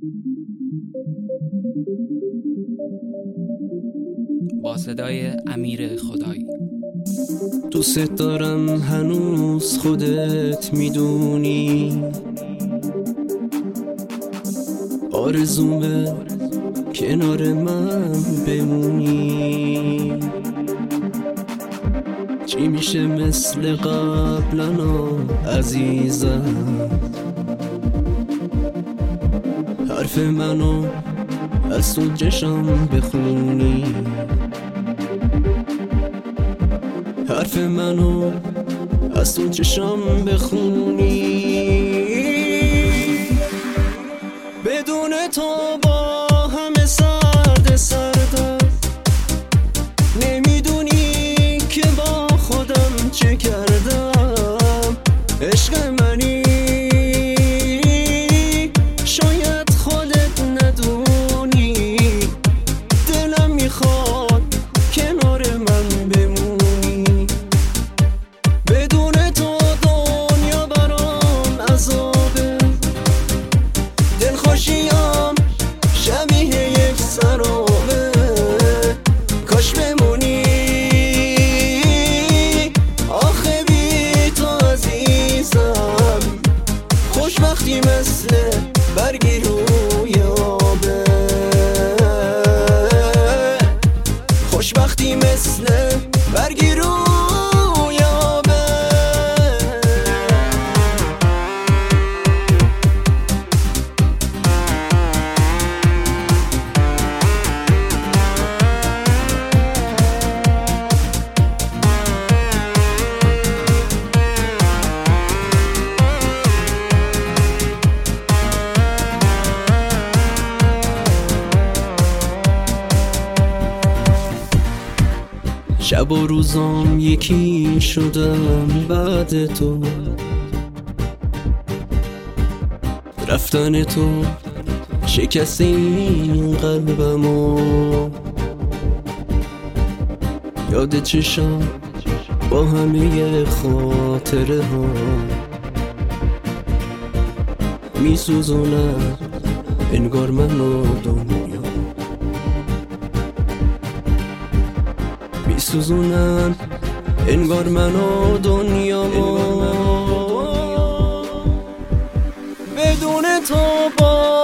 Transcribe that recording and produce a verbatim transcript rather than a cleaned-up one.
با صدای امیر خدایی. دوست دارم هنوز خودت میدونی، آرزومه کنار من بمونی. چی میشه مثل قبلنا عزیزم، حرف منو از تو چشم بخونی، حرف منو از تو چشم بخونی. بدون تو با همه سرد سردم، نمیدونی که با خودم چه کردم. عشق منی شاید خودت ندونی، دلم میخواد کنار من بمونی. بدون تو دنیا برام عذابه، دلخوشیم شبیه یک سرابه. کاش بمونی آخه بی تو عزیزم، خوشبختی مثل برگی روی آبه، خوشبختی مثل برگی روی آبه. شب و روزام یکی شدم بعد تو، رفتن تو شکست این قلبمو. یاد چشم با همه خاطره ها میسوزونم انگار منو دنیا، میسوزونن انگار منو دنیامو. بدون تو با